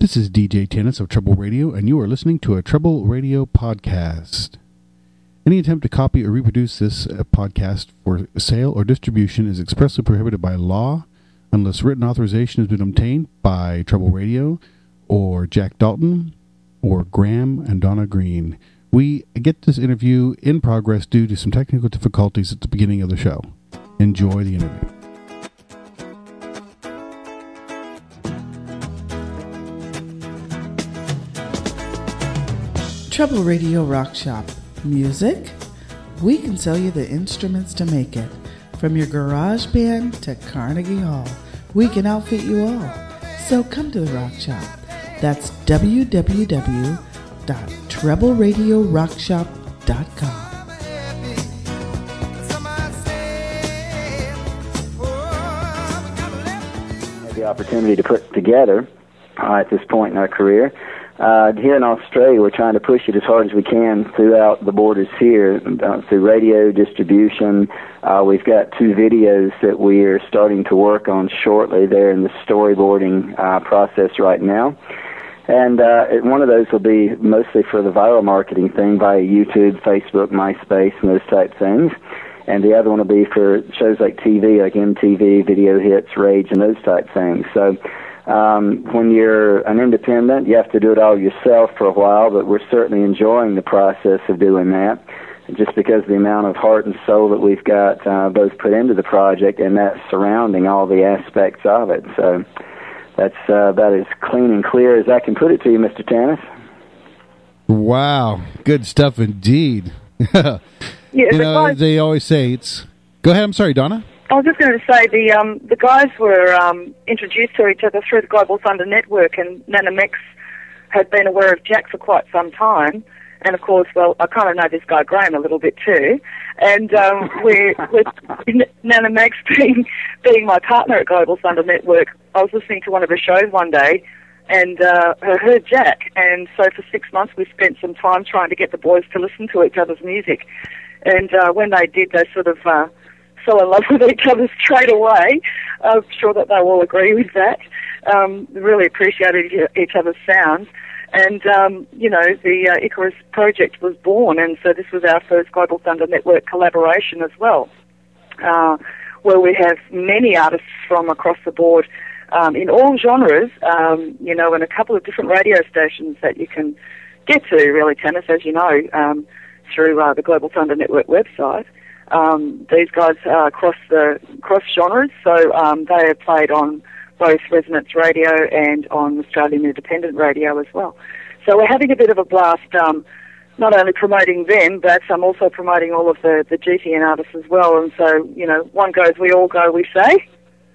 This is DJ Tennis of Trouble Radio, and you are listening to a Trouble Radio podcast. Any attempt to copy or reproduce this podcast for sale or distribution is expressly prohibited by law unless written authorization has been obtained by Trouble Radio or Jack Dalton or Graham and Donna Green. We get this interview in progress due to some technical difficulties at the beginning of the show. Enjoy the interview. Trouble Radio Rock Shop. Music? We can sell you the instruments to make it. From your garage band to Carnegie Hall, we can outfit you all. So come to the Rock Shop. That's www.troubleradiorockshop.com. The opportunity to put together at this point in our career. Here in Australia, we're trying to push it as hard as we can throughout the borders here, through radio distribution. We've got 2 videos that we are starting to work on shortly. They're in the storyboarding process right now. And one of those will be mostly for the viral marketing thing via YouTube, Facebook, MySpace, and those type things. And the other one will be for shows like TV, like MTV, Video Hits, Rage, and those type things. So when you're an independent, you have to do it all yourself for a while, but we're certainly enjoying the process of doing that, just because of the amount of heart and soul that we've got both put into the project and that surrounding all the aspects of it. So that's about as clean and clear as I can put it to you, Mr. Tannis. Wow, good stuff indeed. Yeah, you know, they always say it's... Go ahead, I'm sorry, Donna. I was just going to say the guys were introduced to each other through the Global Thunder Network, and Nana Mex had been aware of Jack for quite some time. And of course, well, I kind of know this guy Graham a little bit too. And with Nana Mex being my partner at Global Thunder Network, I was listening to one of her shows one day and I heard Jack. And so for 6 months we spent some time trying to get the boys to listen to each other's music. And when they did, they sort of fell in love with each other straight away. I'm sure that they will agree with that. Really appreciated each other's sounds. And, the Icarus project was born, and so this was our first Global Thunder Network collaboration as well, where we have many artists from across the board in all genres, and a couple of different radio stations that you can get to, really, Tennis, as you know, through the Global Thunder Network website. These guys cross genres, so they have played on both Resonance Radio and on Australian Independent Radio as well. So we're having a bit of a blast, not only promoting them, but also promoting all of the GTN artists as well. And so, one goes, we all go, we say.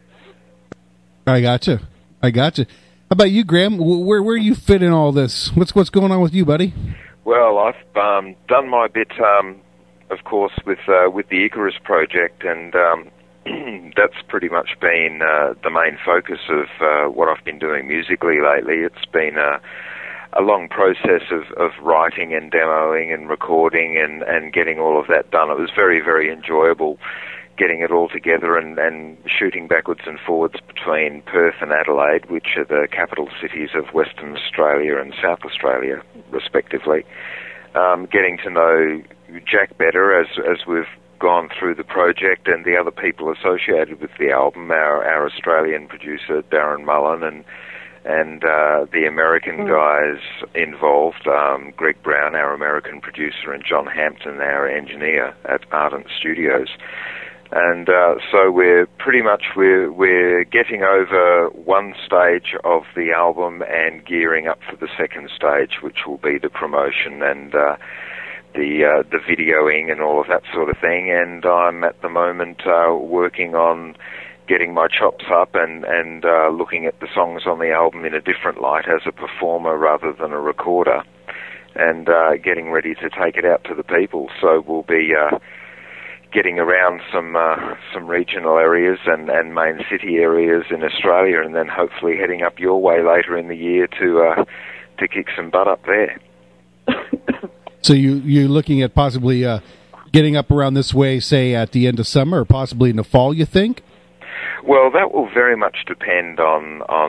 I gotcha. How about you, Graham? Where you fit in all this? What's going on with you, buddy? Well, I've done my bit, of course, with the Icarus project, and that's pretty much been the main focus of what I've been doing musically lately. It's been a long process of writing and demoing and recording and getting all of that done. It was very, very enjoyable getting it all together and shooting backwards and forwards between Perth and Adelaide, which are the capital cities of Western Australia and South Australia, respectively. Getting to know Jack better as we've gone through the project, and the other people associated with the album, our Australian producer Darren Mullen and the American guys involved, Greg Brown, our American producer, and John Hampton, our engineer at Ardent Studios. And so we're getting over one stage of the album and gearing up for the second stage, which will be the promotion and the videoing and all of that sort of thing. And I'm at the moment working on getting my chops up and looking at the songs on the album in a different light as a performer rather than a recorder, and getting ready to take it out to the people. So we'll be getting around some regional areas and main city areas in Australia, and then hopefully heading up your way later in the year to kick some butt up there. So you're looking at possibly getting up around this way, say, at the end of summer or possibly in the fall, you think? Well, that will very much depend on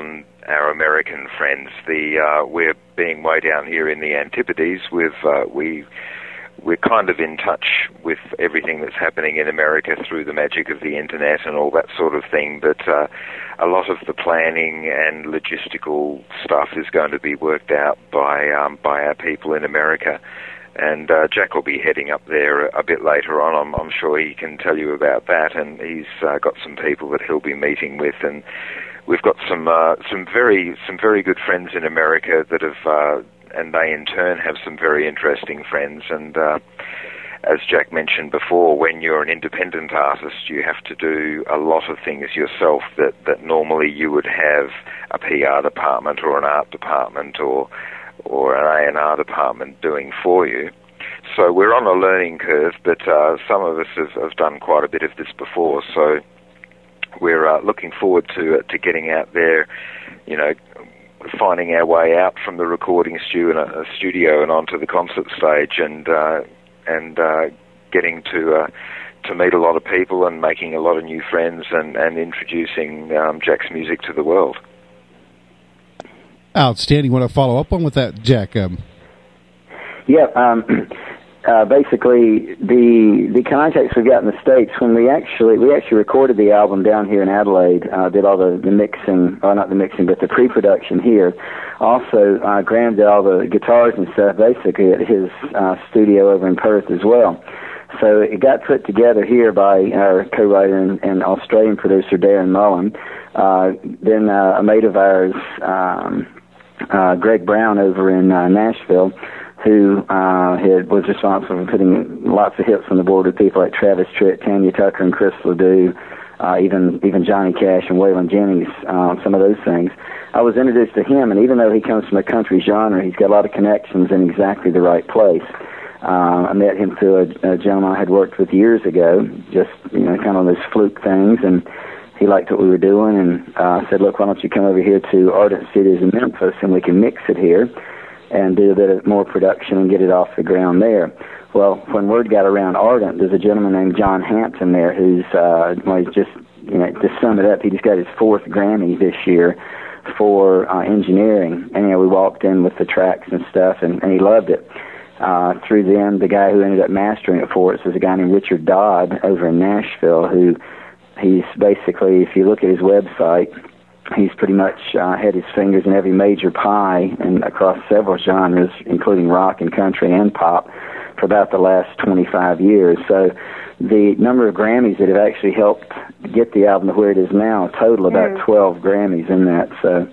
our American friends. We're being way down here in the Antipodes. We're kind of in touch with everything that's happening in America through the magic of the internet and all that sort of thing, but a lot of the planning and logistical stuff is going to be worked out by our people in America. And Jack will be heading up there a bit later on. I'm sure he can tell you about that, and he's got some people that he'll be meeting with, and we've got some very good friends in America that have, and they in turn have some very interesting friends. And as Jack mentioned before, when you're an independent artist, you have to do a lot of things yourself that normally you would have a PR department or an art department or an A&R department doing for you. So we're on a learning curve, but some of us have done quite a bit of this before. So we're looking forward to getting out there, finding our way out from the recording studio and onto the concert stage, and getting to meet a lot of people and making a lot of new friends and introducing Jack's music to the world. Outstanding. Want to follow up on with that, Jack? Basically, the contacts we got in the States, when we actually recorded the album down here in Adelaide, did all the mixing, or not the mixing, but the pre-production here. Also, Graham did all the guitars and stuff, basically at his studio over in Perth as well. So it got put together here by our co-writer and Australian producer, Darren Mullen. Then a mate of ours, Greg Brown over in Nashville, who was responsible for putting lots of hits on the board with people like Travis Tritt, Tanya Tucker, and Chris Ledoux, even Johnny Cash and Waylon Jennings, some of those things. I was introduced to him, and even though he comes from a country genre, he's got a lot of connections in exactly the right place. I met him through a gentleman I had worked with years ago, just kind of on those fluke things, and he liked what we were doing, and said, look, why don't you come over here to Ardent Studios in Memphis, and we can mix it here and do a bit of more production and get it off the ground there. Well, when word got around Ardent, there's a gentleman named John Hampton there who's, he's just, to sum it up, he just got his 4th Grammy this year for engineering. And, we walked in with the tracks and stuff, and he loved it. Through them, the guy who ended up mastering it for us was a guy named Richard Dodd over in Nashville, who he's basically, if you look at his website, he's pretty much had his fingers in every major pie and across several genres, including rock and country and pop, for about the last 25 years. So the number of Grammys that have actually helped get the album to where it is now total about 12 Grammys in that.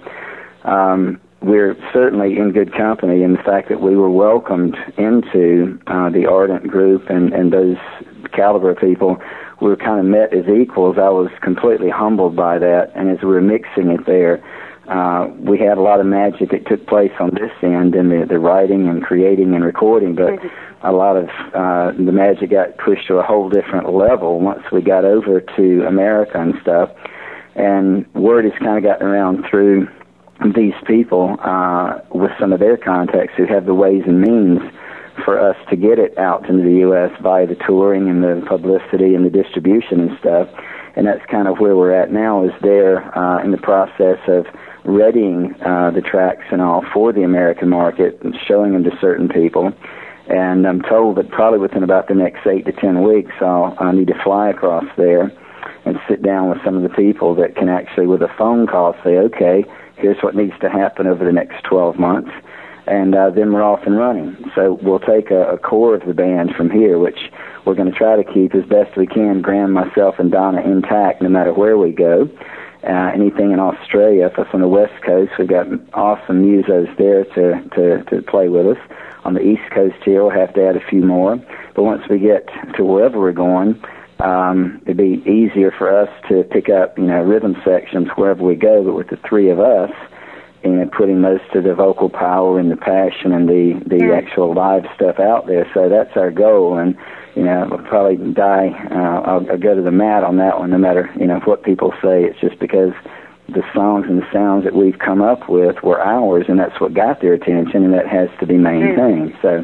So we're certainly in good company in the fact that we were welcomed into the Ardent group and those caliber of people. We were kind of met as equals. I was completely humbled by that, and as we were mixing it there, we had a lot of magic that took place on this end in the writing and creating and recording, but a lot of the magic got pushed to a whole different level once we got over to America and stuff, and word has kind of gotten around through these people with some of their contacts who have the ways and means for us to get it out into the U.S. via the touring and the publicity and the distribution and stuff. And that's kind of where we're at now, is they're in the process of readying the tracks and all for the American market and showing them to certain people. And I'm told that probably within about the next 8 to 10 weeks, I'll need to fly across there and sit down with some of the people that can actually, with a phone call, say, okay, here's what needs to happen over the next 12 months. And then we're off and running. So we'll take a core of the band from here, which we're going to try to keep as best we can, Graham, myself, and Donna, intact no matter where we go. Anything in Australia, if it's on the West Coast, we've got awesome musos there to play with us. On the East Coast here, we'll have to add a few more. But once we get to wherever we're going, it'd be easier for us to pick up, rhythm sections wherever we go. But with the three of us, putting most of the vocal power and the passion and the actual live stuff out there. So that's our goal, and I'll probably die. I'll go to the mat on that one, no matter what people say. It's just because the songs and the sounds that we've come up with were ours, and that's what got their attention, and that has to be maintained. So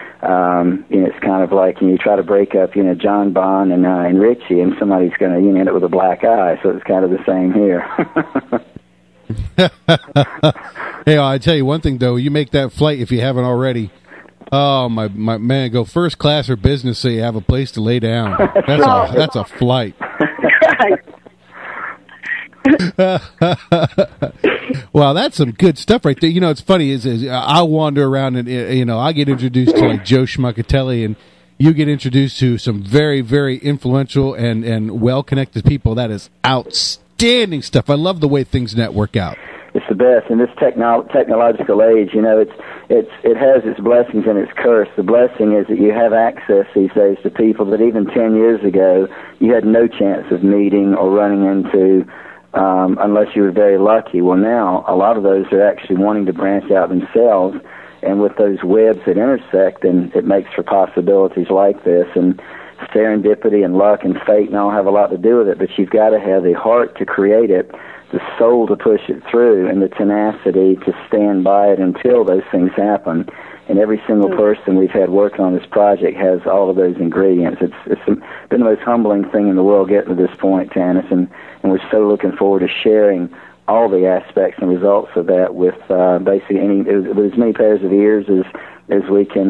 it's kind of like you try to break up John Bonn and Richie, and somebody's going to end up with a black eye. So it's kind of the same here. Hey, I tell you one thing though, you make that flight if you haven't already. Oh my man, go first class or business so you have a place to lay down. That's a flight. Well, that's some good stuff right there. You know, it's funny is I wander around and I get introduced to like Joe Schmuckatelli, and you get introduced to some very, very influential and well-connected people. That is outstanding stuff. I love the way things network out. It's the best in this technological age. You know, it has its blessings and its curse. The blessing is that you have access these days to people that even 10 years ago you had no chance of meeting or running into unless you were very lucky. Well, now a lot of those are actually wanting to branch out themselves, and with those webs that intersect, then it makes for possibilities like this. And serendipity and luck and fate and all have a lot to do with it, but you've got to have the heart to create it, the soul to push it through, and the tenacity to stand by it until those things happen. And every single person we've had working on this project has all of those ingredients. It's been the most humbling thing in the world getting to this point, Tanis, and we're so looking forward to sharing all the aspects and results of that with basically with as many pairs of ears as we can,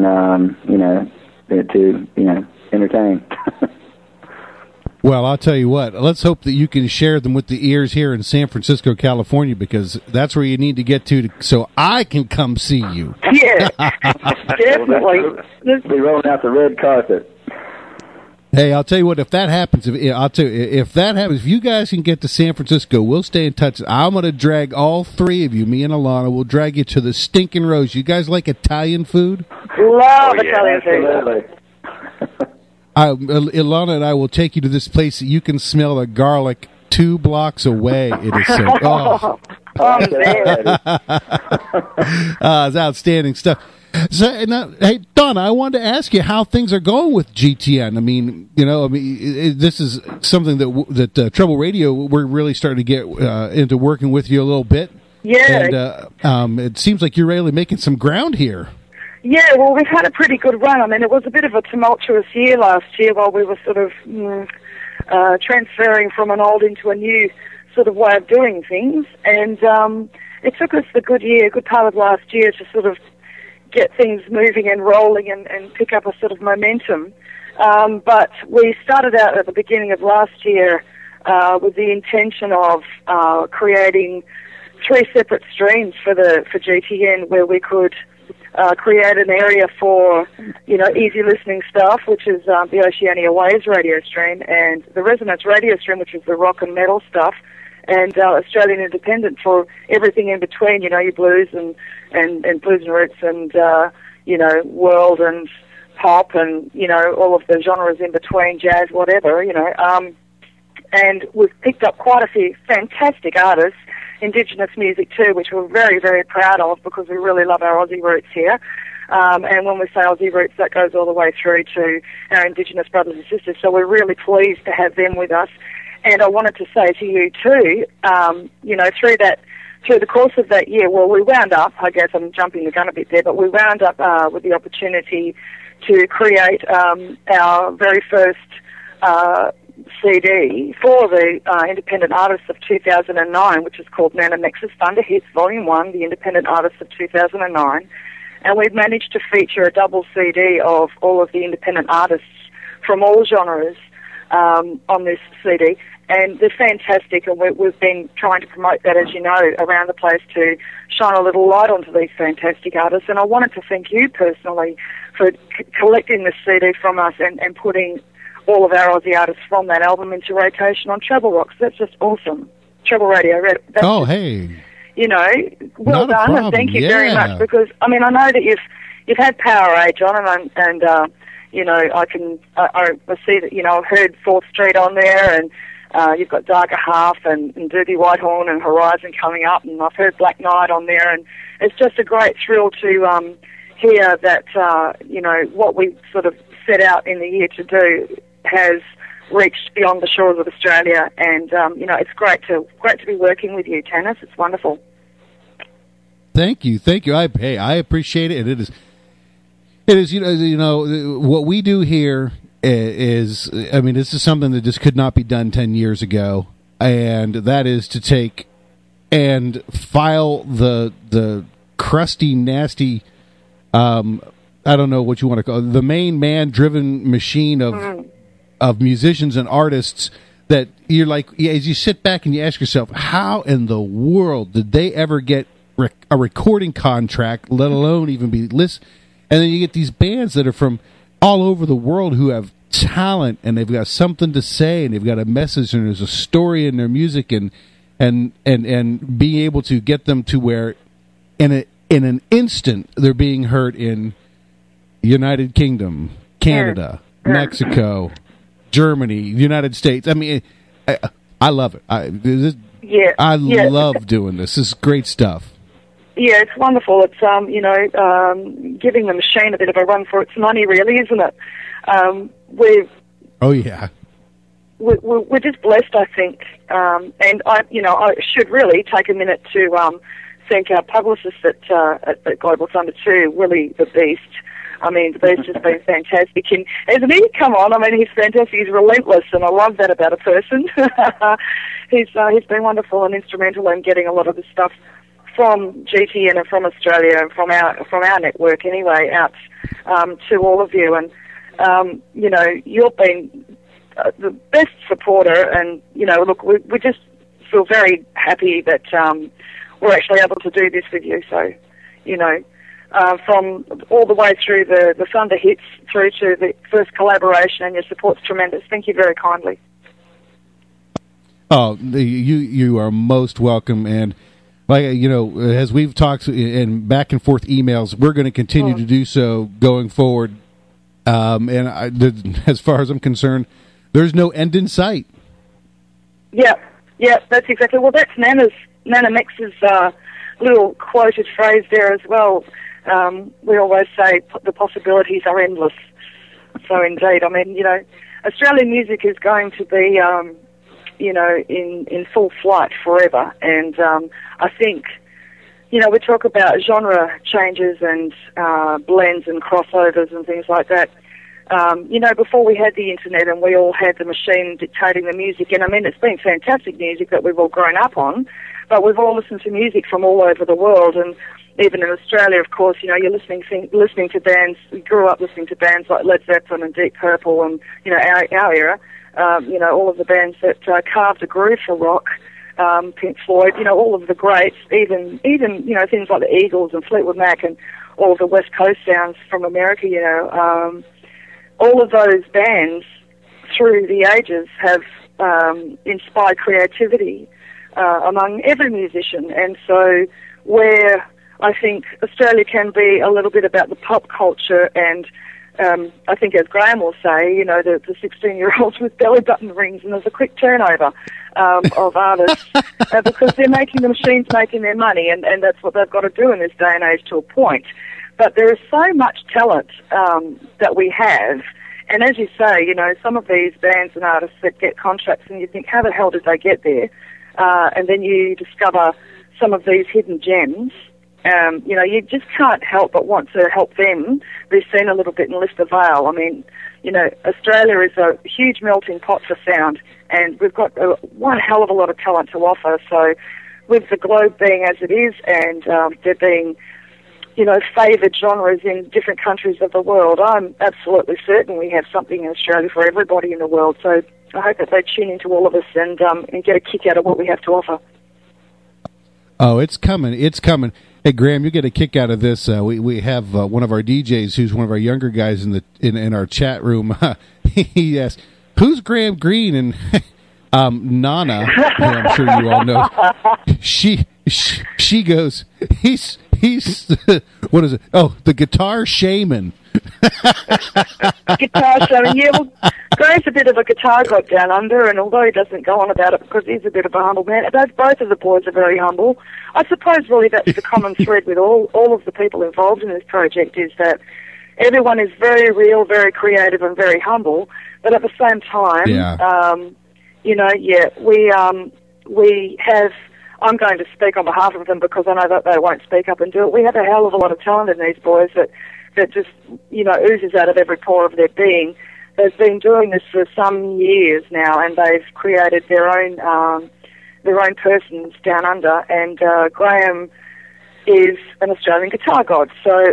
entertain. Well, I'll tell you what, let's hope that you can share them with the ears here in San Francisco, California, because that's where you need to get to so I can come see you. Yeah, definitely. We'll be rolling out the red carpet. Hey, I'll tell you what, if that happens, if you guys can get to San Francisco, we'll stay in touch. I'm going to drag all three of you, me and Alana, we'll drag you to the Stinking Rose. You guys like Italian food? Love Italian food. Ilana and I will take you to this place that you can smell the garlic 2 blocks away. It is so. Man. It's outstanding stuff. So, now, hey, Donna, I wanted to ask you how things are going with GTN. This is something that Trouble Radio, we're really starting to get into working with you a little bit. Yeah. And it seems like you're really making some ground here. Yeah, well, we've had a pretty good run. I mean, it was a bit of a tumultuous year last year while we were sort of transferring from an old into a new sort of way of doing things. And it took us a good part of last year to sort of get things moving and rolling and pick up a sort of momentum. But we started out at the beginning of last year with the intention of creating 3 separate streams for GTN where we could create an area for, easy listening stuff, which is the Oceania Waves radio stream, and the Resonance radio stream, which is the rock and metal stuff, and Australian Independent for everything in between, your blues and blues and roots and, world and pop and, all of the genres in between, jazz, whatever, and we've picked up quite a few fantastic artists, Indigenous music too, which we're very, very proud of because we really love our Aussie roots here. And when we say Aussie roots, that goes all the way through to our Indigenous brothers and sisters. So we're really pleased to have them with us. And I wanted to say to you too, through the course of that year, well, we wound up, I guess I'm jumping the gun a bit there, but we wound up with the opportunity to create our very first CD for the Independent Artists of 2009, which is called NanaMex's Thunder Hits Volume 1, the Independent Artists of 2009. And we've managed to feature a double CD of all of the independent artists from all genres on this CD. And they're fantastic, and we've been trying to promote that, as you know, around the place to shine a little light onto these fantastic artists. And I wanted to thank you personally for collecting this CD from us and putting all of our Aussie artists from that album into rotation on Treble Rocks. That's just awesome. Treble Radio. Hey. Well done, and thank you very much, because, I mean, I know that you've had Power Age on, and I see that, I've heard 4th Street on there, and you've got Darker Half and Doobie Whitehorn and Horizon coming up, and I've heard Black Knight on there, and it's just a great thrill to hear that, what we sort of set out in the year to do has reached beyond the shores of Australia, and it's great to be working with you, Tanis. It's wonderful. Thank you. I appreciate it. It is what we do here is, I mean, this is something that just could not be done 10 years ago, and that is to take and file the crusty, nasty, I don't know what you want to call it, the main man-driven machine of musicians and artists that you're like, as you sit back and you ask yourself, how in the world did they ever get a recording contract, let alone even be listened? And then you get these bands that are from all over the world who have talent and they've got something to say and they've got a message and there's a story in their music and being able to get them to where in an instant they're being heard in United Kingdom, Canada, Mexico, Germany, United States. I mean, I love it. I love doing this. This is great stuff. Yeah, it's wonderful. It's giving the machine a bit of a run for its money, really, isn't it? We're just blessed, I think, and I should really take a minute to thank our publicist at Global Thunder too, Willie the Beast. I mean, the Beast has been fantastic, and hasn't he? Come on, I mean, he's fantastic. He's relentless, and I love that about a person. He's been wonderful and instrumental in getting a lot of the stuff from GTN and from Australia and from our network anyway out to all of you. And you've been the best supporter. And look, we just feel very happy that we're actually able to do this with you. So, from all the way through the Thunder hits through to the first collaboration, and your support's tremendous. Thank you very kindly. Oh, you are most welcome, and as we've talked in back and forth emails, we're going to continue to do so going forward. As far as I'm concerned, there's no end in sight. Yeah, that's exactly. Well, that's Nana Mex's little quoted phrase there as well. We always say the possibilities are endless. So indeed, I mean, Australian music is going to be, in full flight forever. And I think, we talk about genre changes and blends and crossovers and things like that. Before we had the internet and we all had the machine dictating the music, and I mean, it's been fantastic music that we've all grown up on, but we've all listened to music from all over the world, and even in Australia, of course, you're listening to bands. We grew up listening to bands like Led Zeppelin and Deep Purple, and our era. All of the bands that carved a groove for rock, Pink Floyd. All of the greats, even things like the Eagles and Fleetwood Mac and all of the West Coast sounds from America. All of those bands through the ages have inspired creativity among every musician, and so where I think Australia can be a little bit about the pop culture, and I think, as Graham will say, the 16-year-olds with belly button rings, and there's a quick turnover of artists because they're making the machines making their money, and that's what they've got to do in this day and age to a point. But there is so much talent that we have, and as you say, some of these bands and artists that get contracts, and you think, how the hell did they get there? And then you discover some of these hidden gems. You just can't help but want to help them be seen a little bit and lift the veil. I mean, Australia is a huge melting pot for sound, and we've got one hell of a lot of talent to offer. So with the globe being as it is, and there being, favoured genres in different countries of the world, I'm absolutely certain we have something in Australia for everybody in the world. So I hope that they tune into all of us and get a kick out of what we have to offer. Oh, it's coming. It's coming. Hey, Graham, you get a kick out of this. We have one of our DJs who's one of our younger guys in our chat room. He asked, "Who's Graham Greene?" And Nana, who I'm sure you all know, she goes, he's what is it? Oh, the guitar shaman. Guitar shaman, yeah. Well, Graham's a bit of a guitar god down under, and although he doesn't go on about it because he's a bit of a humble man, both of the boys are very humble. I suppose really that's the common thread with all of the people involved in this project, is that everyone is very real, very creative, and very humble. But at the same time, we have. I'm going to speak on behalf of them because I know that they won't speak up and do it. We have a hell of a lot of talent in these boys that just, oozes out of every pore of their being. They've been doing this for some years now, and they've created their own their own persons down under, and Graham is an Australian guitar god. So,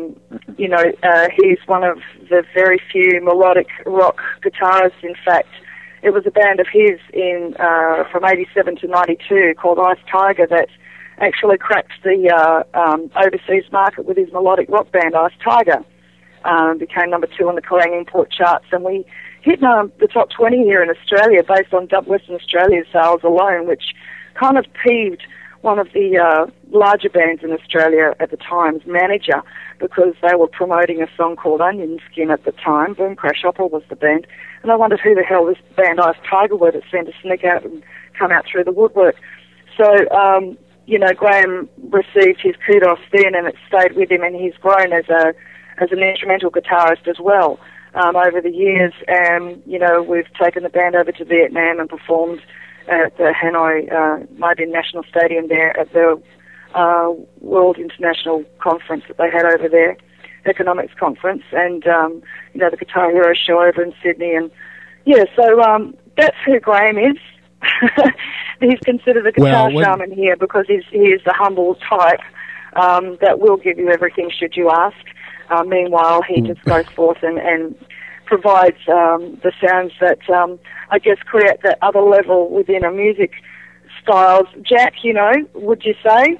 he's one of the very few melodic rock guitarists. In fact, it was a band of his from 87 to 92 called Ice Tiger that actually cracked the overseas market with his melodic rock band, Ice Tiger. Became number 2 on the Kerrang import charts, and we hit the top 20 here in Australia based on Western Australia sales alone, which kind of peeved one of the larger bands in Australia at the time's manager, because they were promoting a song called Onion Skin at the time. Boom Crash Opera was the band, and I wondered who the hell this band Ice Tiger were that seemed to sneak out and come out through the woodwork. So, Graham received his kudos then, and it stayed with him, and he's grown as an instrumental guitarist as well over the years. And, we've taken the band over to Vietnam and performed at the Hanoi Mai National Stadium there at the World International Conference that they had over there, Economics Conference, and, the Guitar Hero show over in Sydney. And, so that's who Graham is. He's considered a guitar shaman here because he is the humble type that will give you everything should you ask. Meanwhile, he just goes forth and provides the sounds that, I guess, create that other level within a music styles. Jack, would you say?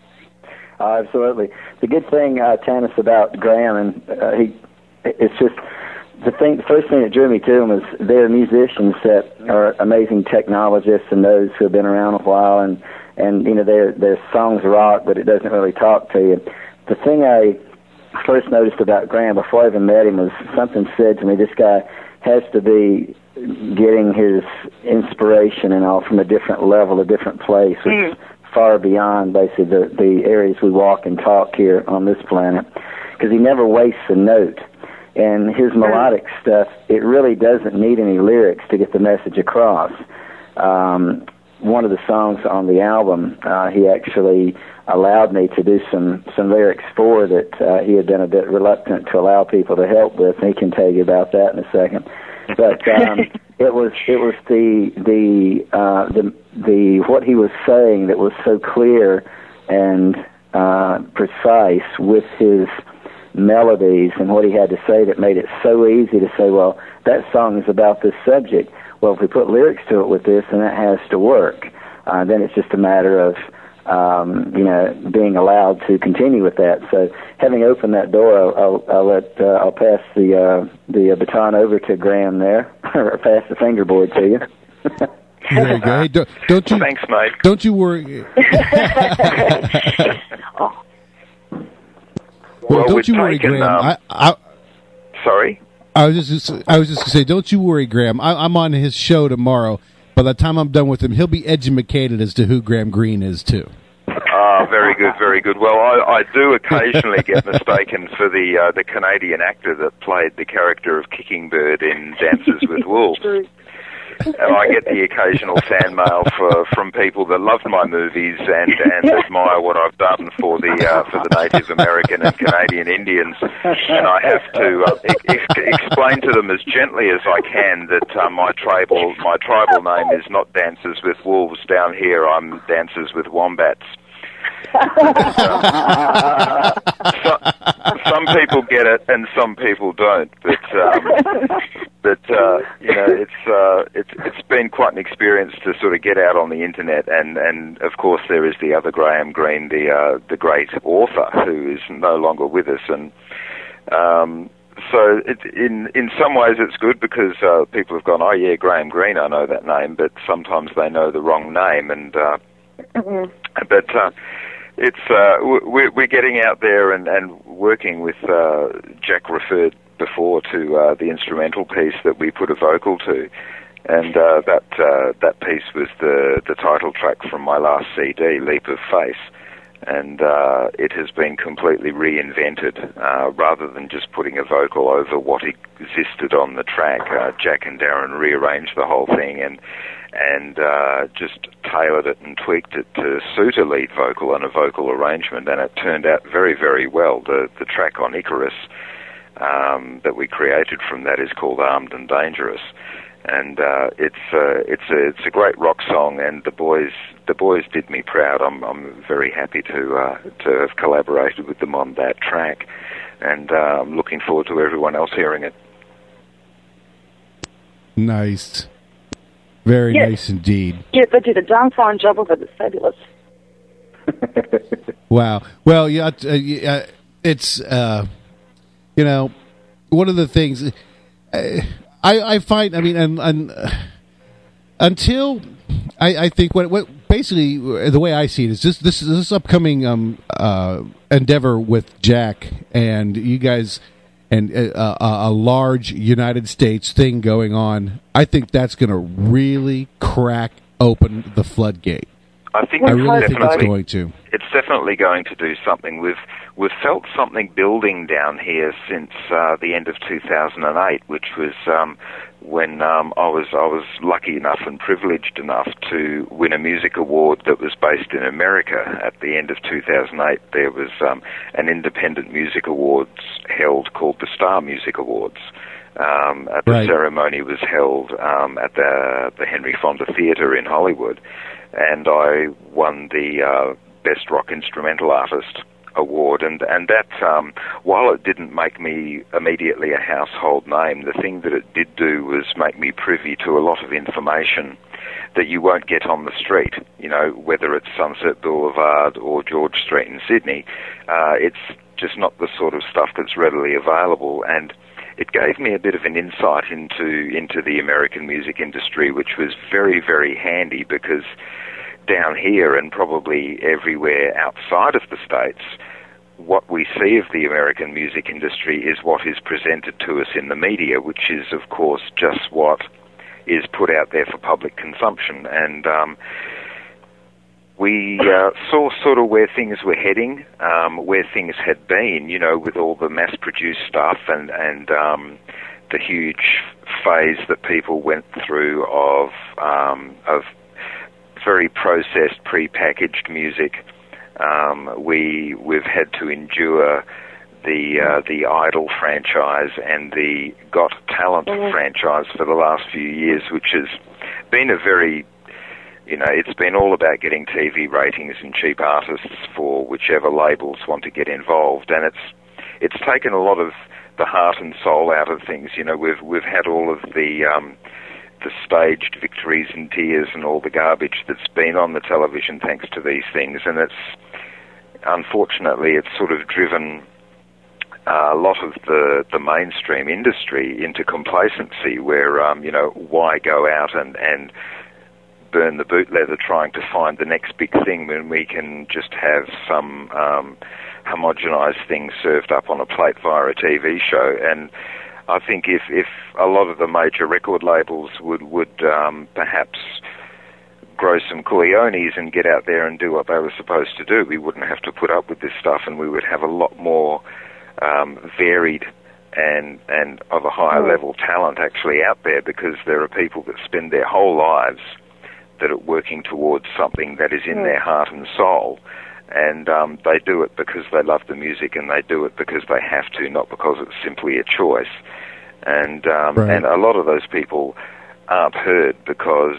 Absolutely. The good thing, Tanis, about Graham, and it's just the first thing that drew me to him was they're musicians that are amazing technologists and those who have been around a while, and their songs rock, but it doesn't really talk to you. The thing I first noticed about Graham before I even met him was something said to me, this guy has to be getting his inspiration and all from a different level, a different place, which is far beyond basically the areas we walk and talk here on this planet, because he never wastes a note. And his melodic stuff, it really doesn't need any lyrics to get the message across. One of the songs on the album, he actually allowed me to do some lyrics for that he had been a bit reluctant to allow people to help with. And he can tell you about that in a second. But it was the what he was saying that was so clear and precise with his melodies and what he had to say that made it so easy to say, well, that song is about this subject. Well, if we put lyrics to it with this, then that has to work. Then it's just a matter of being allowed to continue with that. So, having opened that door, I'll pass the baton over to Graham there, or pass the fingerboard to you. There you go. Hey, don't you? Thanks, mate. Don't you worry. Well, don't you worry, Graham. Sorry? I was just going to say, don't you worry, Graham. I'm on his show tomorrow. By the time I'm done with him, he'll be educated as to who Graham Greene is, too. Very good, very good. Well, I do occasionally get mistaken for the Canadian actor that played the character of Kicking Bird in Dances with Wolves. And I get the occasional fan mail from people that love my movies and admire what I've done for the Native American and Canadian Indians. And I have to explain to them as gently as I can that my tribal name is not Dances with Wolves. Down here, I'm Dances with Wombats. Some people get it and some people don't, but it's been quite an experience to sort of get out on the internet, and of course there is the other Graham Greene, the great author who is no longer with us, and so in some ways it's good because people have gone, oh yeah, Graham Greene, I know that name, but sometimes they know the wrong name, and it's we're getting out there and working with. Jack referred before to the instrumental piece that we put a vocal to, and that piece was the title track from my last CD, Leap of Faith, and it has been completely reinvented rather than just putting a vocal over what existed on the track. Jack and Darren rearranged the whole thing and just tailored it and tweaked it to suit a lead vocal and a vocal arrangement, and it turned out very, very well. The track on Icarus that we created from that is called Armed and Dangerous, And it's a great rock song, and the boys did me proud. I'm very happy to have collaborated with them on that track, and I'm looking forward to everyone else hearing it. Nice, very nice indeed. Yeah, they did a darn fine job of it. It's fabulous. Wow. Well, it's one of the things I find. I mean, and until I think what basically the way I see it is this upcoming endeavor with Jack and you guys and a large United States thing going on. I think that's going to really crack open the floodgate. I really think it's going to. It's definitely going to do something. We've felt something building down here since the end of 2008, which was when I was lucky enough and privileged enough to win a music award that was based in America. At the end of 2008, there was an independent music awards held called the Star Music Awards. The ceremony was held at the Henry Fonda Theatre in Hollywood, and I won the Best Rock Instrumental Artist award, and that while it didn't make me immediately a household name, the thing that it did do was make me privy to a lot of information that you won't get on the street, whether it's Sunset Boulevard or George Street in Sydney. It's just not the sort of stuff that's readily available, and it gave me a bit of an insight into the American music industry, which was very, very handy, because down here and probably everywhere outside of the States, what we see of the American music industry is what is presented to us in the media, which is, of course, just what is put out there for public consumption. And we saw sort of where things were heading, where things had been, with all the mass-produced stuff and the huge phase that people went through of very processed, pre-packaged music. We've had to endure the Idol franchise and the Got Talent franchise for the last few years, which has been a very, it's been all about getting TV ratings and cheap artists for whichever labels want to get involved, and it's taken a lot of the heart and soul out of things. We've had all of the staged victories and tears and all the garbage that's been on the television thanks to these things, and unfortunately it's sort of driven a lot of the mainstream industry into complacency, where why go out and burn the boot leather trying to find the next big thing when we can just have some homogenized things served up on a plate via a TV show. And I think if a lot of the major record labels would perhaps grow some cojones and get out there and do what they were supposed to do, we wouldn't have to put up with this stuff, and we would have a lot more varied and of a higher level talent actually out there, because there are people that spend their whole lives that are working towards something that is in their heart and soul. And they do it because they love the music, and they do it because they have to, not because it's simply a choice. And and a lot of those people aren't heard because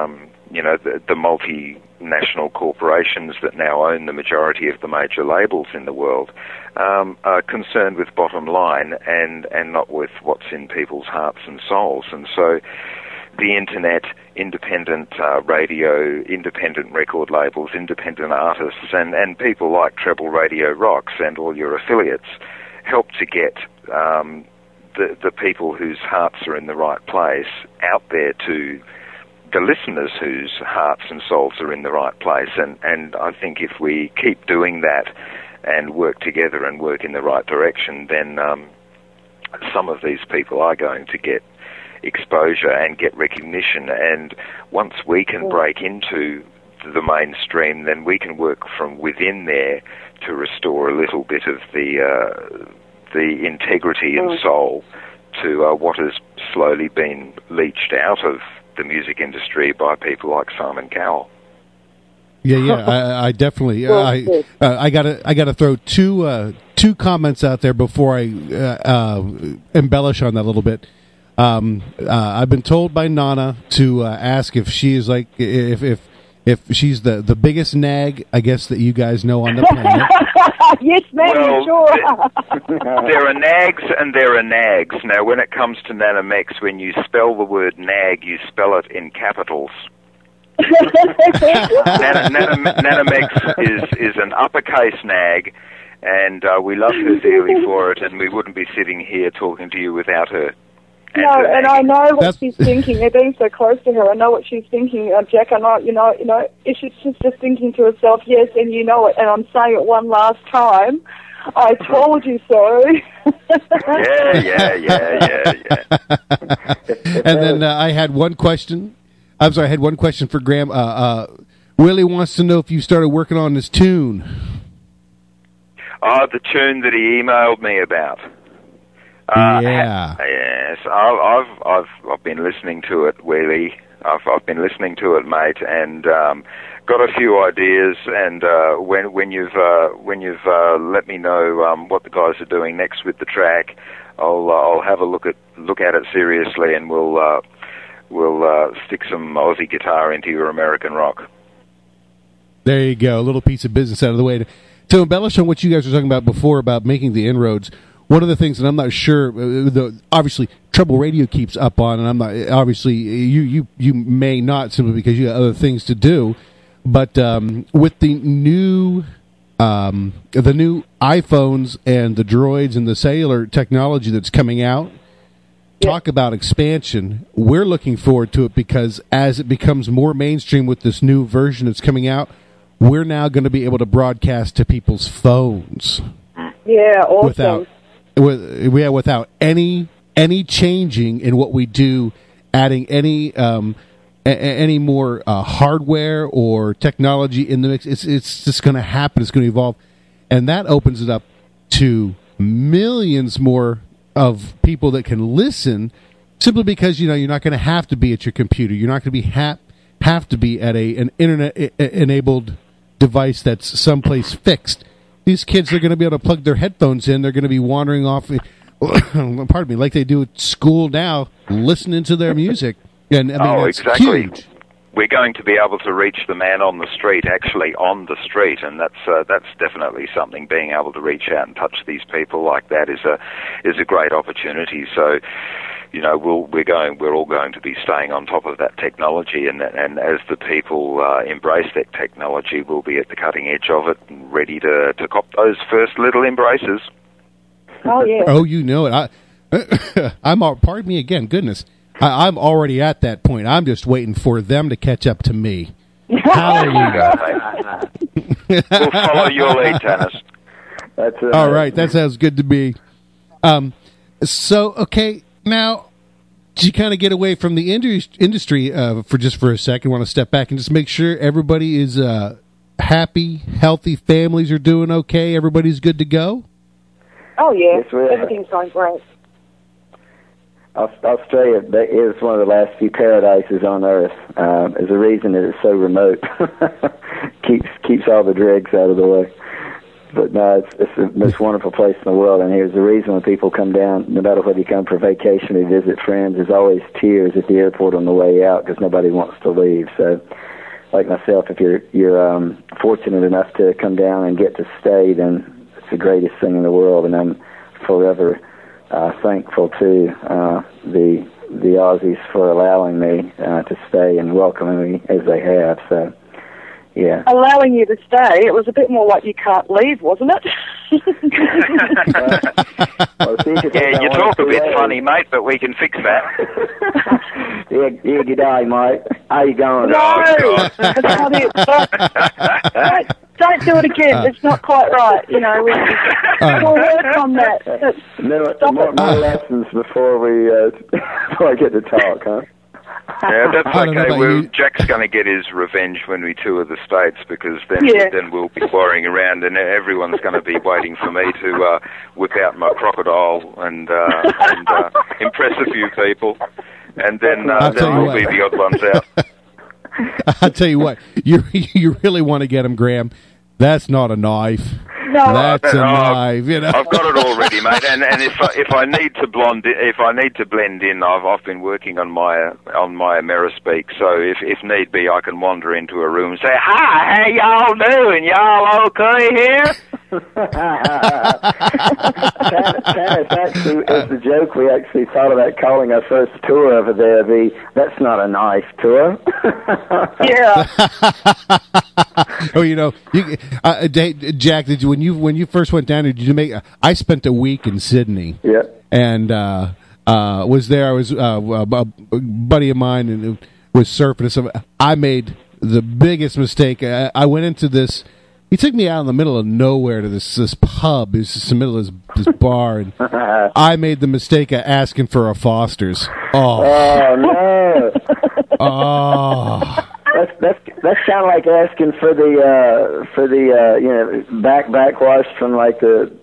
the multinational corporations that now own the majority of the major labels in the world are concerned with bottom line and not with what's in people's hearts and souls. And so the internet, independent radio, independent record labels, independent artists, and people like Treble Radio Rocks and all your affiliates help to get the people whose hearts are in the right place out there to the listeners whose hearts and souls are in the right place. And I think if we keep doing that and work together and work in the right direction, then some of these people are going to get exposure and get recognition. And once we can break into the mainstream, then we can work from within there to restore a little bit of the integrity and soul to what has slowly been leached out of the music industry by people like Simon Cowell. I definitely. I gotta throw two comments out there before I embellish on that a little bit. I've been told by Nana to ask if she is like if she's the biggest nag, I guess, that you guys know on the planet. Yes, ma'am, Well, sure. There are nags and there are nags. Now, when it comes to Nanamex, when you spell the word nag, you spell it in capitals. Nanamex is an uppercase nag, and we love her dearly for it, and we wouldn't be sitting here talking to you without her. No, and I know what she's thinking. They're being so close to her. I know what she's thinking, Jack. I know, you know. If she's just thinking to herself, yes, and you know it. And I'm saying it one last time. I told you so. Yeah. And then I had one question. I'm sorry, I had one question for Graham. Willie wants to know if you started working on this tune. Oh, the tune that he emailed me about. Yeah. Yes, I've been listening to it, Willie. I've been listening to it, mate, and got a few ideas. And when you've let me know what the guys are doing next with the track, I'll have a look at it seriously, and we'll stick some Aussie guitar into your American rock. There you go, a little piece of business out of the way. To embellish on what you guys were talking about before about making the inroads, one of the things that I'm not sure, obviously Trouble Radio keeps up on, and I'm not, obviously you may not, simply because you have other things to do, but with the new iPhones and the Droids and the cellular technology that's coming out, talk about expansion. We're looking forward to it because as it becomes more mainstream with this new version that's coming out, we're now going to be able to broadcast to people's phones. Yeah, awesome. Without any changing in what we do, adding any more hardware or technology in the mix. It's just going to happen. It's going to evolve, and that opens it up to millions more of people that can listen. Simply because you're not going to have to be at your computer. You're not going to be have to be at an internet enabled device that's someplace fixed. These kids are going to be able to plug their headphones in. They're going to be wandering off, pardon me, like they do at school now, listening to their music. And I mean, exactly. Huge. We're going to be able to reach the man on the street, actually on the street, and that's definitely something. Being able to reach out and touch these people like that is a great opportunity. So, we're all going to be staying on top of that technology, and as the people embrace that technology, we'll be at the cutting edge of it and ready to cop those first little embraces. Oh yeah. Oh, you know it. Pardon me again. Goodness, I'm already at that point. I'm just waiting for them to catch up to me. Hallelujah. We'll follow your lead, Tanis. That's it. All right, that sounds good to me. So, okay, now, to kind of get away from the industry for a second, I want to step back and just make sure everybody is happy, healthy, families are doing okay, everybody's good to go? Oh, yeah. Yes, we are. Everything's going great. Australia is one of the last few paradises on Earth. There's a reason that it's so remote. keeps all the dregs out of the way. But no, it's the most wonderful place in the world, and here's the reason when people come down, no matter whether you come for vacation or visit friends, there's always tears at the airport on the way out because nobody wants to leave. So, like myself, if you're fortunate enough to come down and get to stay, then it's the greatest thing in the world, and I'm forever thankful to the Aussies for allowing me to stay and welcoming me as they have. So. Yeah. Allowing you to stay, it was a bit more like you can't leave, wasn't it? Yeah, you talk a bit funny, mate, but we can fix that. Yeah, g'day, mate. How you going? No, that's not it. Don't do it again. It's not quite right. We'll work on that. More lessons before I get to talk, huh? Yeah, that's okay. Jack's going to get his revenge when we tour the States, because then we'll be worrying around and everyone's going to be waiting for me to whip out my crocodile and impress a few people, and then we'll be the odd ones out. I'll tell you what, you really want to get him, Graham. That's not a knife. No. That's a knife, you know. I've got it all ready, mate. And if I need to blend in, I've been working on my Amerispeak. So if need be, I can wander into a room and say, "Hi, how y'all doing? Y'all okay here?" Tannis, actually, as a joke, we actually thought about calling our first tour over there "That's Not a Knife" tour. Yeah. Oh, you know, Jack, did you when you first went down there? Did you make? I spent a week in Sydney. Yeah. And was there? I was a buddy of mine and was surfing and stuff. I made the biggest mistake. I went into this. He took me out in the middle of nowhere to this pub. It was just in the middle of this bar, and I made the mistake of asking for a Foster's. Oh no! Oh. That's kind of like asking for the backwash from like the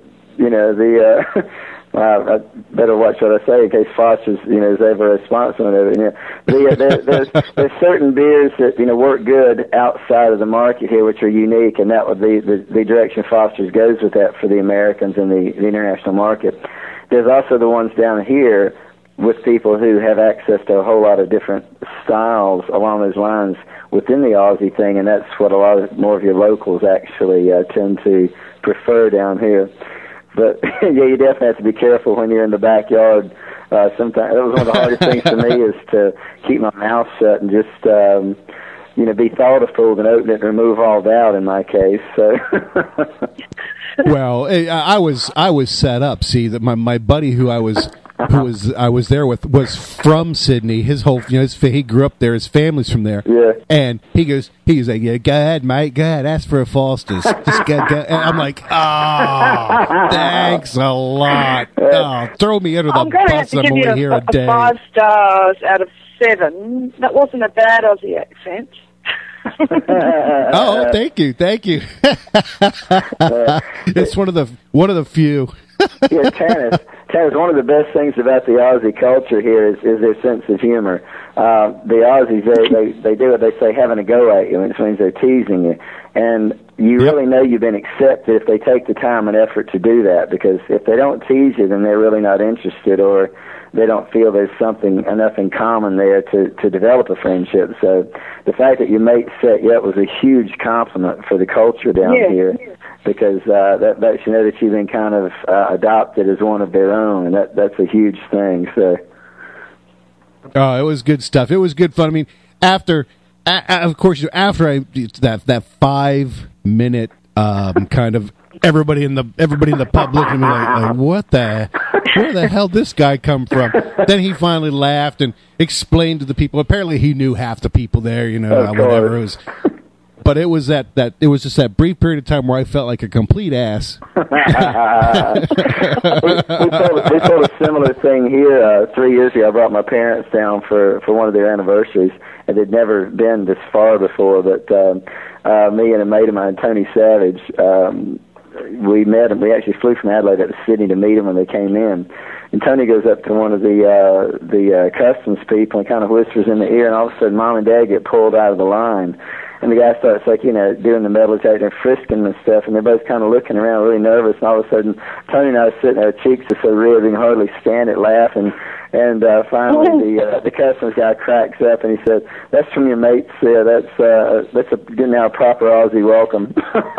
I better watch what I say in case Foster's is ever a sponsor of it. There's certain beers that work good outside of the market here, which are unique, and that would be the direction Foster's goes with that for the Americans and the international market. There's also the ones down here with people who have access to a whole lot of different styles along those lines within the Aussie thing, and that's what a lot more of your locals actually tend to prefer down here. But yeah, you definitely have to be careful when you're in the backyard. Sometimes that was one of the hardest things for me is to keep my mouth shut and just be thoughtful and open it and remove all doubt in my case. So. Well, I was set up. See that my buddy who I was there with was from Sydney. His whole he grew up there. His family's from there. Yeah. And he goes like, yeah, go ahead, mate, go ahead, ask for a Foster's. Just go. And I'm like, thanks a lot. Oh, throw me under the bus. I'm only here a day. 5 stars out of 7. That wasn't a bad Aussie accent. Oh, thank you. It's one of the few. Yeah, Tannis, one of the best things about the Aussie culture here is their sense of humor. The Aussies, they do what they say, having a go at you, which means they're teasing you. And you really know you've been accepted if they take the time and effort to do that, because if they don't tease you, then they're really not interested, or they don't feel there's something enough in common there to develop a friendship. So the fact that your mate set you up was a huge compliment for the culture down here, because that lets you know that you've been kind of adopted as one of their own, and that's a huge thing. So, it was good stuff. It was good fun. I mean, after that 5-minute kind of everybody in the pub looking at me like where the hell did this guy come from? Then he finally laughed and explained to the people. Apparently, he knew half the people there. Whatever it was. But it was it was just that brief period of time where I felt like a complete ass. we told a similar thing here 3 years ago. I brought my parents down for one of their anniversaries, and they'd never been this far before. But me and a mate of mine, Tony Savage, we met him. We actually flew from Adelaide up to Sydney to meet him when they came in. And Tony goes up to one of the customs people and kind of whispers in the ear, and all of a sudden Mom and Dad get pulled out of the line. And the guy starts doing the metal detector and frisking and stuff, and they're both kind of looking around really nervous, and all of a sudden Tony and I are sitting there, our cheeks are so red we can hardly stand it laughing. And finally the customs guy cracks up and he said, "That's from your mates there. That's a good now proper Aussie welcome."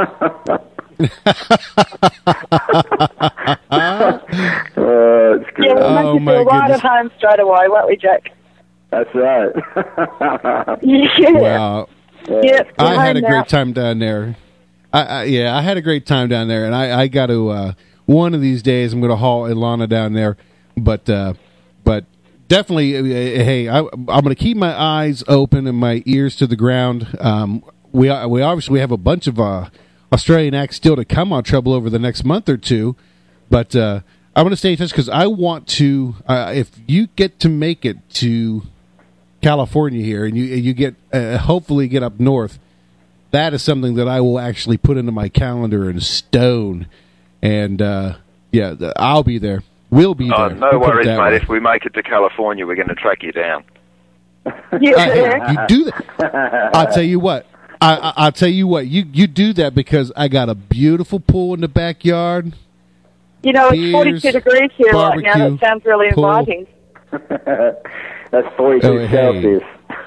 It's good. Yeah, we'll make you feel right at home straight away, won't we, Jack? That's right. Yeah. Wow. Yep, I had a great time down there. I had a great time down there, and I got to one of these days I'm going to haul Ilana down there, but definitely, hey, I'm going to keep my eyes open and my ears to the ground. We obviously have a bunch of Australian acts still to come on Trouble over the next month or two, but I'm going to stay in touch because I want to. If you get to make it to California here, and you get hopefully get up north, that is something that I will actually put into my calendar in stone. And I'll be there. We'll be there. No worries, mate. If we make it to California, we're going to track you down. Yeah. You do that. I'll tell you what. I'll tell you what, you do that because I got a beautiful pool in the backyard. You know, it's 42 degrees here right now. That sounds really inviting. That's 42 Celsius.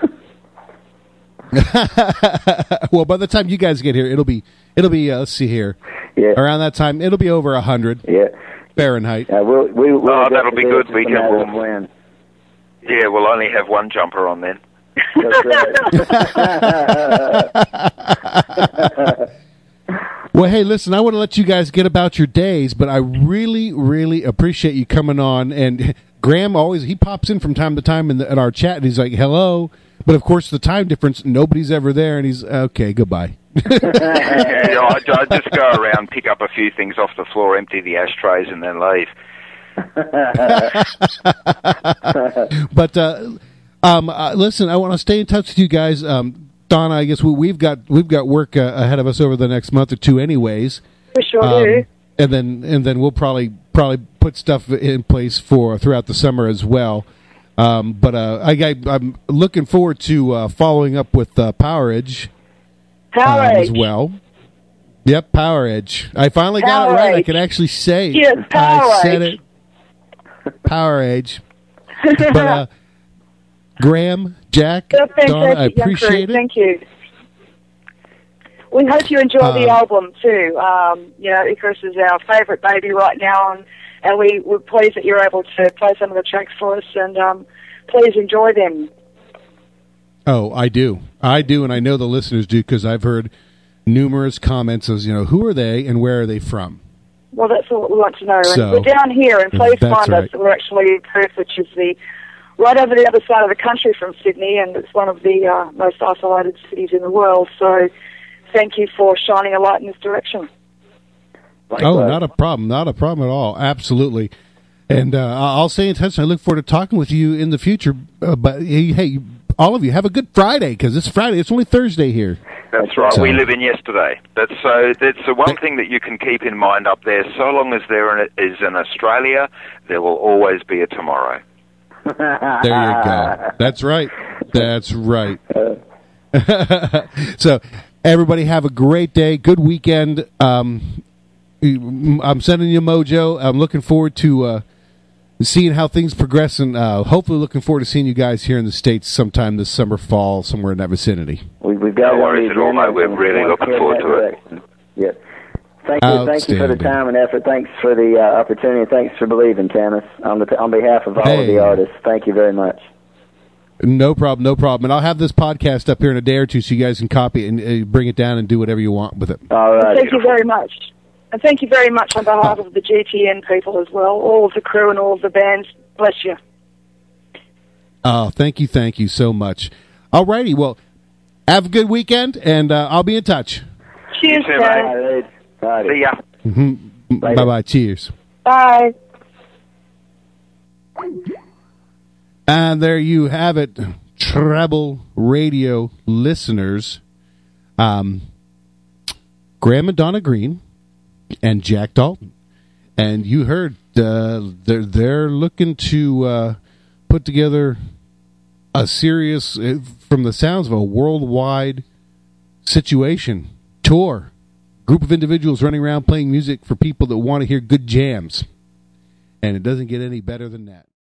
Well, by the time you guys get here, it'll be let's see here. Yeah. Around that time, it'll be over 100. Yeah. Fahrenheit. We'll that'll be good. We can win. Yeah, we'll only have one jumper on then. That's right. Well, hey, listen, I want to let you guys get about your days, but I really, really appreciate you coming on. And Graham he pops in from time to time in our chat, and he's like, hello. But, of course, the time difference, nobody's ever there, and he's, okay, goodbye. I just go around, pick up a few things off the floor, empty the ashtrays, and then leave. But listen, I want to stay in touch with you guys. Donna, I guess we've got work ahead of us over the next month or two, anyways. We sure do. And then we'll probably put stuff in place for throughout the summer as well. But I'm looking forward to following up with Power Edge. Power Edge as well. Yep, Power Edge. I finally got it right. Edge. I can actually say it. Yes, Power I said Edge. It. Power Edge. But Graham, Jack, Donna, I appreciate it. Thank you. We hope you enjoy the album too. Icarus is our favourite baby right now, and we're pleased that you're able to play some of the tracks for us, and please enjoy them. Oh, I do, and I know the listeners do because I've heard numerous comments as who are they and where are they from. Well, that's what we want to know. So, and we're down here, and please find us. We're actually in Perth, which is right over the other side of the country from Sydney, and it's one of the most isolated cities in the world. So thank you for shining a light in this direction. Oh, not a problem at all. Absolutely. And I'll stay in touch. I look forward to talking with you in the future. But hey, all of you, have a good Friday, because it's Friday. It's only Thursday here. That's right. So, we live in yesterday. That's the one thing that you can keep in mind up there. So long as there is an Australia, there will always be a tomorrow. There you go. That's right. So, everybody have a great day. Good weekend. I'm sending you Mojo. I'm looking forward to seeing how things progress, and hopefully looking forward to seeing you guys here in the States sometime this summer, fall, somewhere in that vicinity. We've got no worries at all, mate. We're really looking forward to it. Yeah. Thank you for the time and effort. Thanks for the opportunity. Thanks for believing, Tanis, on behalf of all of the artists. Thank you very much. No problem. And I'll have this podcast up here in a day or two so you guys can copy it and bring it down and do whatever you want with it. All right. Thank you very much. And thank you very much on behalf of the GTN people as well, all of the crew and all of the bands. Bless you. Oh, thank you so much. All righty. Well, have a good weekend, and I'll be in touch. Cheers, guys. See ya. Mm-hmm. Bye-bye. Cheers. Bye. And there you have it, Treble Radio listeners. Graham and Donna Green and Jack Dalton. And you heard they're looking to put together a serious, from the sounds of a worldwide situation, tour. Group of individuals running around playing music for people that want to hear good jams. And it doesn't get any better than that.